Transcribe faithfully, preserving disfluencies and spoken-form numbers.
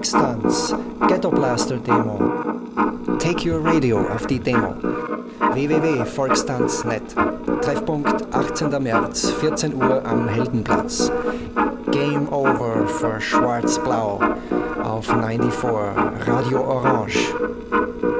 Volkstanz, Ghetto Blaster Demo. Take your radio auf die Demo. w w w punkt volkstanz punkt net. Treffpunkt achtzehnter März, vierzehn Uhr am Heldenplatz. Game over für Schwarz-Blau auf vierundneunzig Radio Orange.